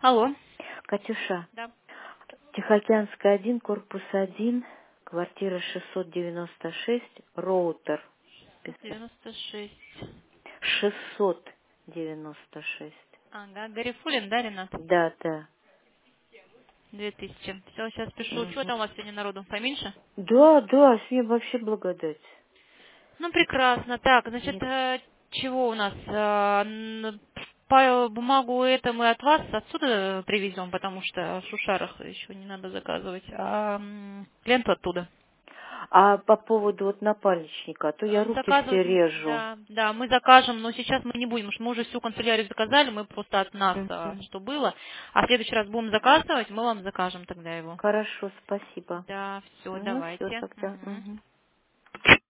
Алло. Катюша, Да. Тихоокеанская 1, корпус 1, квартира 696, роутер. 96. 696. Ага, Гарифулин, да, Ренат? Да, да. 2000. Все, сейчас пишу. Что Мгм. там у вас сегодня народу? Поменьше? Да, да, с ней вообще благодать. Ну, прекрасно. Так, значит, Нет. чего у нас? По бумагу это мы от вас отсюда привезем, потому что в Шушарах еще не надо заказывать, а ленту оттуда. А по поводу вот напальничника, а то я руки все Заказывать, режу. да, да, мы закажем, но сейчас мы не будем, потому что мы уже всю канцелярию заказали, мы просто от нас, Мгм. что было. А в следующий раз будем заказывать, мы вам закажем тогда его. Хорошо, спасибо. Да, все, Ну, все давайте. тогда. Мгм. Мгм.